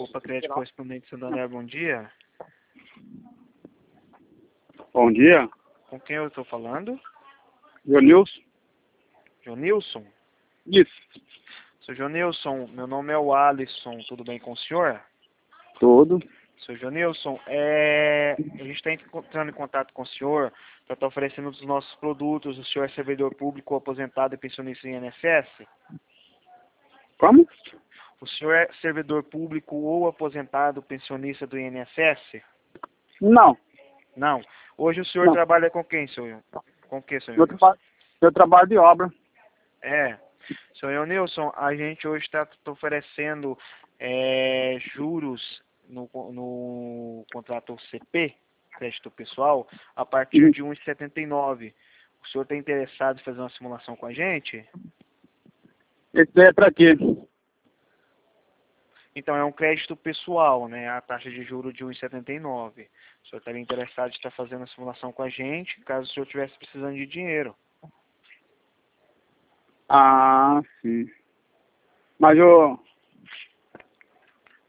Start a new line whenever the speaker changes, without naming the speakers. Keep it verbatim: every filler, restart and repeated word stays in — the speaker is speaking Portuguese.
Opa, Crédito Correspondente Santander, bom dia.
Bom dia.
Com quem eu estou falando?
Jonilson.
Jonilson?
Isso.
Seu Jonilson, meu nome é o Alisson, tudo bem com o senhor?
Tudo.
Seu Jonilson, é... a gente está entrando em contato com o senhor para estar oferecendo os nossos produtos. O senhor é servidor público, aposentado e pensionista do I N S S?
Como?
O senhor é servidor público ou aposentado pensionista do I N S S?
Não.
Não. Hoje o senhor
Não.
trabalha com quem, senhor? Com que, senhor?
Eu, traba eu trabalho de obra.
É. Senhor Nilson, a gente hoje está oferecendo é, juros no, no contrato C P, crédito pessoal, a partir
Uhum.
de um vírgula setenta e nove. O senhor está interessado em fazer uma simulação com a gente?
Esse daí é pra quê?
Então, é um crédito pessoal, né? A taxa de juros de um vírgula setenta e nove. O senhor estaria interessado em estar fazendo a simulação com a gente, caso o senhor estivesse precisando de dinheiro.
Ah, sim. Mas eu,